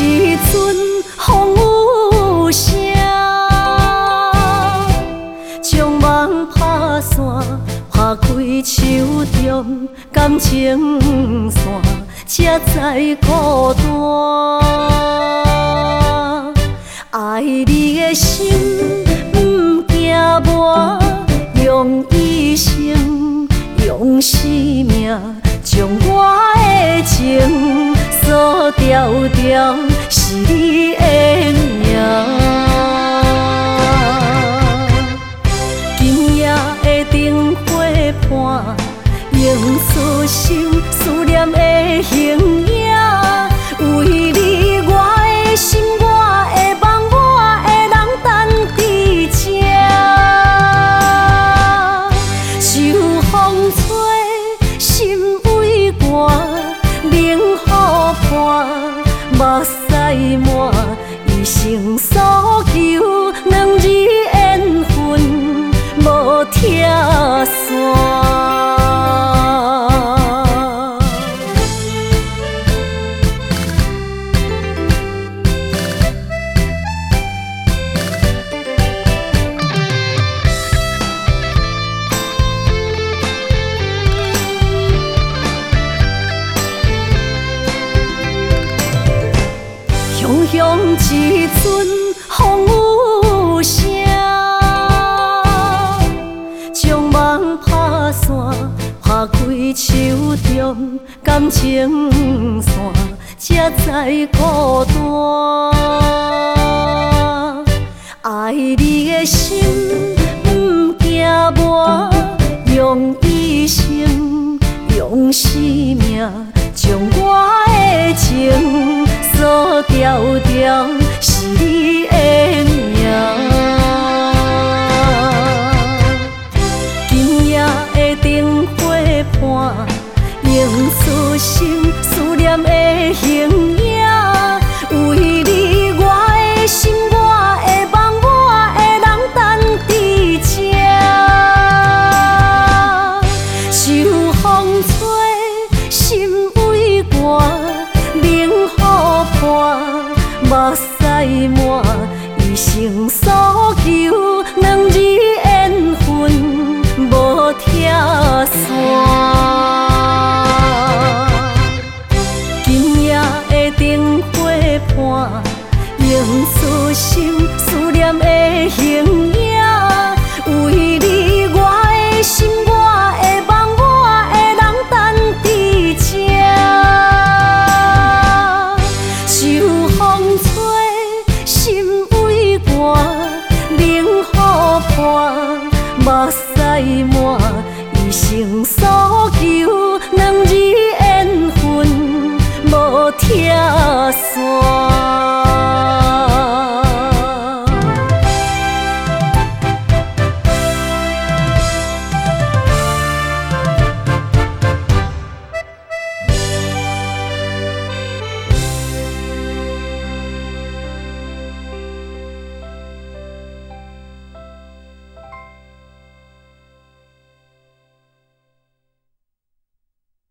一阵风雨声，将梦拍散，拍开手中感情线，才知孤单。爱你的心不惊磨，用一生用生命，将我的情锁条条，是你的名。今夜的灯火伴，映出心思念的形影。为你我的心，我的梦，我的人等伫这。秋风吹，心微寒，明雨伴，目屎满，一生所求，两字缘分无拆散。雄雄一阵风雨声，将梦拍散，拍开手中感情线，才知孤单。爱你的心不惊磨，用一生用生命，将我的情锁条条，是你的名。今夜的灯火伴，映出心思念的形影。为你我的心，我的梦，我的人等伫这。秋风吹，心微寒，明雨伴，目屎满，一生所求，两字缘分无拆散。